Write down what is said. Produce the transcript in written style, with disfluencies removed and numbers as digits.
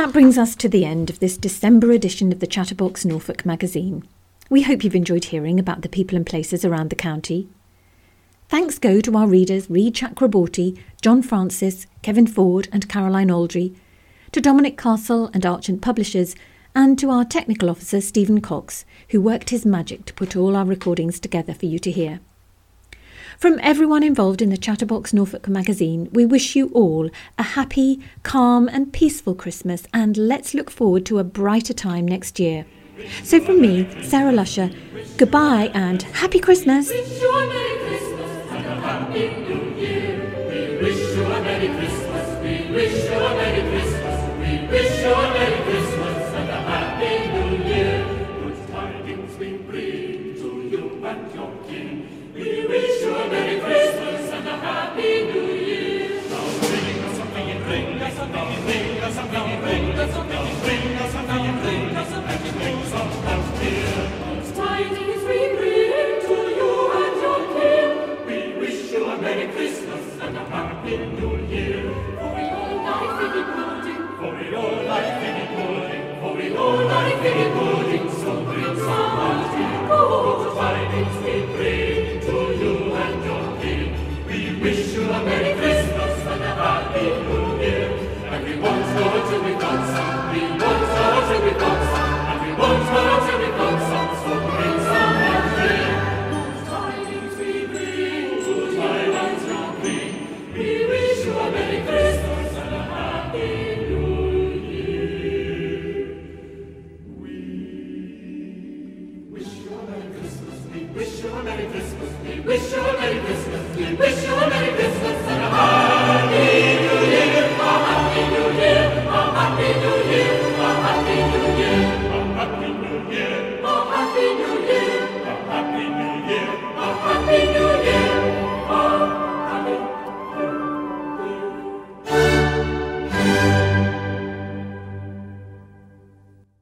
That brings us to the end of this December edition of the Chatterbox Norfolk magazine. We hope you've enjoyed hearing about the people and places around the county. Thanks go to our readers Reid Chakraborty, John Francis, Kevin Ford and Caroline Aldry, to Dominic Castle and Archant Publishers, and to our technical officer Stephen Cox, who worked his magic to put all our recordings together for you to hear. From everyone involved in the Chatterbox Norfolk magazine, we wish you all a happy, calm and peaceful Christmas, and let's look forward to a brighter time next year. So from me, Sarah Lusher, goodbye and happy Christmas! We wish you a Merry Christmas and a Happy New Year. We wish you a Merry Christmas, we wish you a Merry Christmas, we wish you a Merry Christmas and a Happy New Year. Good tidings we bring to you and your king. We wish you a Merry Christmas and a Happy New Year. Now ring us a ring, ring us a ring, ring us a ring, ring us a ring, ring us a ring.